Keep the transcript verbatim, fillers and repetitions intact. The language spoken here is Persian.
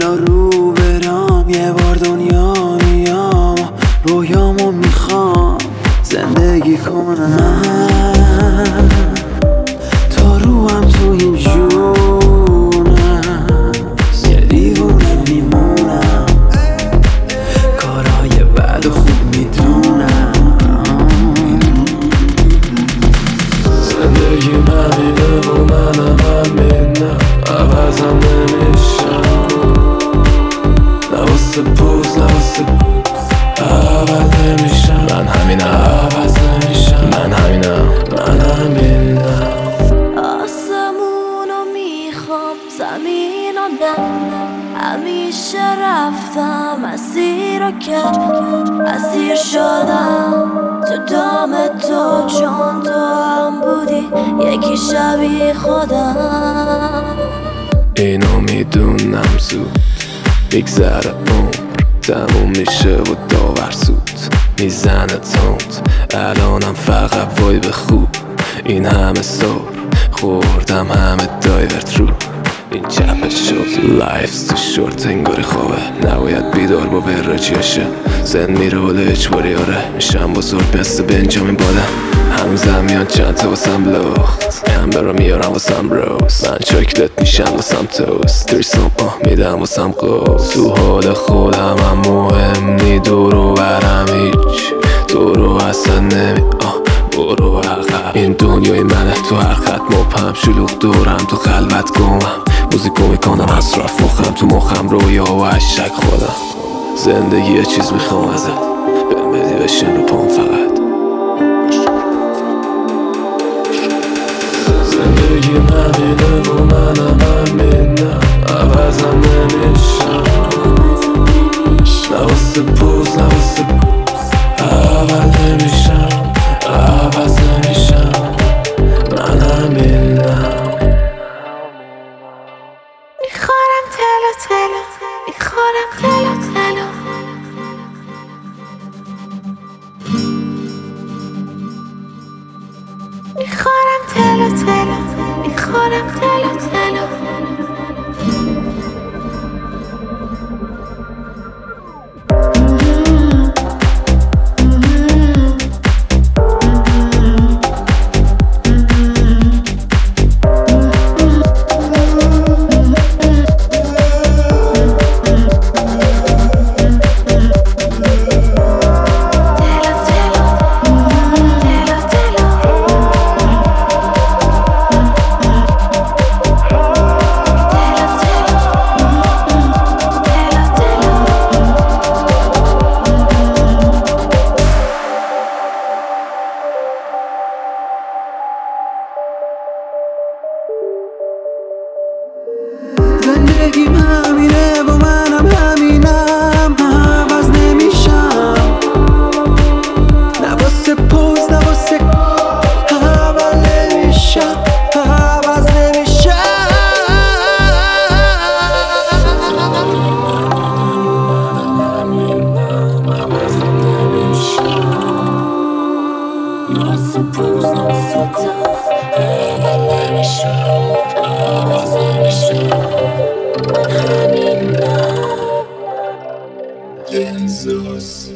حالا رو برم یه بار دنیا میام رویامو میخوام زندگی کنم تا روحم تو این جون است یه دیوونه میمونم کارهای بد و خوب میدونم زندگی همینه و منم همینم عوضم نمیشم نه واسه پوز نه واسه عوض نمیشم من همینم عوض نمیشم من همینم من همینم آسمونو میخوام زمینو نه همیشه رفتم مسیر رو کرد اسیر شدم تو دام تو چون تو هم بودی یکی شبیه خودم اینو میدونم زود میگذره عمر تموم میشه و داور سود میزنه تند الانم فقط وای به خوب این همه سر خوردم همه دایورت رو این چپش شد لایفز تو شورت انگاری خوابه نباید بیدار با براجیشه زن میره ولی اجباری آره میشم بزرگ مثل بنجامین بادم هنوزم میان چند تا واسم لخت همه رو میارم واسم روز من چاکلت میشم واسم توست تریسم آه میدم واسم قوز تو حال خودم هم مهم نی دورو برم هیچ دورو اصلا نمی آه برو عقب این دنیای منه تو هر خط مبهم شلوغ دورم تو خلوت گمم موزیکو میکنم اصراف مخم تو مخم رویا و عشق خودم زندگی یه چیز میخوام ازت بهم بدی بشین رو پام فقط زندگی همینه و منم همینم عوضم نمیشم نه واسه پوز نه واسه عوض نمیشم عوض نمیشم من همینم میخورم تلو تلو میخورم تلو تلو میخورم تلو تلو میخورم تلو تلو زندگیم همینه و منم همینم عوض نمیشم نه واسه پوز نه واسه عوض نمیشم عوض نمیشم واسه پوز نه واسه عوض نمیشم عوض نمیشم همینم Jesus.